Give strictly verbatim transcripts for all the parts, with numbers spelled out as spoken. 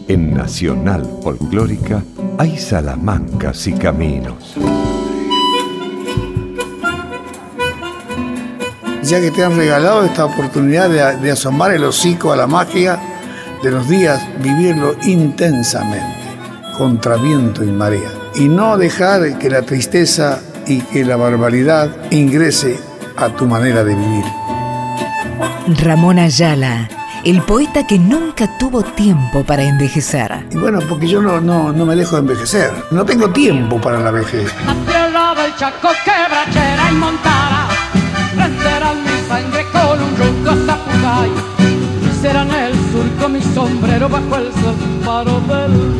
En Nacional Folclórica hay salamancas y caminos. Ya que te han regalado esta oportunidad de, de asomar el hocico a la magia de los días, vivirlo intensamente, contra viento y marea. Y no dejar que la tristeza y que la barbaridad ingrese a tu manera de vivir. Ramón Ayala, el poeta que nunca tuvo tiempo para envejecer. Y bueno, porque yo no, no, no me dejo de envejecer. No tengo tiempo para la vejez. La tierra del Chaco quebrachera y montada prenderá mi sangre con un ronco zapugay. Será en el surco mi sombrero bajo el faro del...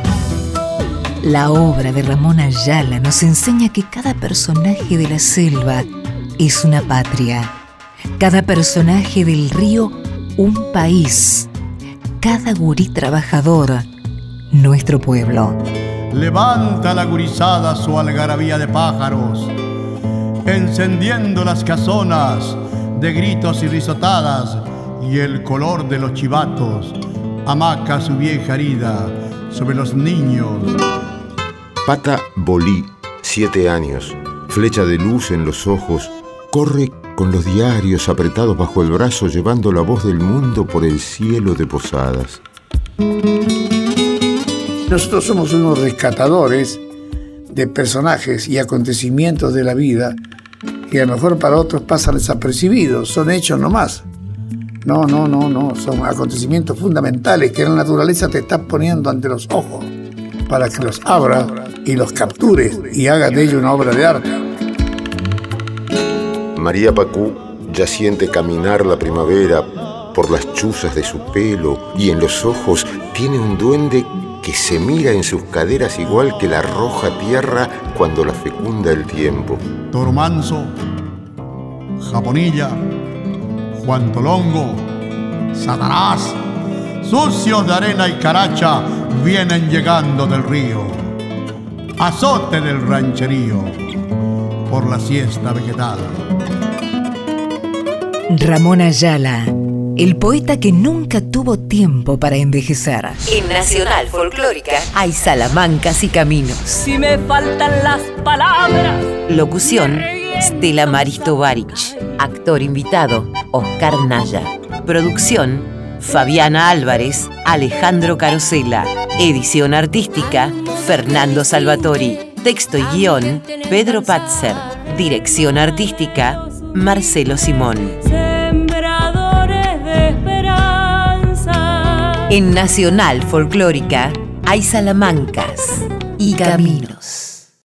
La obra de Ramón Ayala nos enseña que cada personaje de la selva es una patria. Cada personaje del río, un país. Cada gurí trabajador, nuestro pueblo. Levanta la gurizada su algarabía de pájaros, encendiendo las casonas de gritos y risotadas, y el color de los chivatos amaca su vieja herida sobre los niños. Pata Bolí, siete años, flecha de luz en los ojos, corre con los diarios apretados bajo el brazo, llevando la voz del mundo por el cielo de Posadas. Nosotros somos unos rescatadores de personajes y acontecimientos de la vida que a lo mejor para otros pasan desapercibidos, son hechos nomás. No, no, no, no, son acontecimientos fundamentales que la naturaleza te está poniendo ante los ojos para que los abras y los captures y hagas de ello una obra de arte. María Pacú ya siente caminar la primavera por las chuzas de su pelo, y en los ojos tiene un duende que se mira en sus caderas igual que la roja tierra cuando la fecunda el tiempo. Toro Manso, Japonilla, Juan Tolongo, Satanás, sucios de arena y caracha, vienen llegando del río. Azote del rancherío por la siesta vegetal. Ramón Ayala, el poeta que nunca tuvo tiempo para envejecer. En Nacional Folclórica hay salamancas y caminos. Si me faltan las palabras. Locución: Stella Maris Tovarich. Actor invitado: Oscar Naya. Producción: Fabiana Álvarez, Alejandro Carosella. Edición artística: Fernando Salvatori. Texto y guión: Pedro Patzer. Dirección artística: Marcelo Simón. Sembradores de esperanza. En Nacional Folclórica hay salamancas y caminos.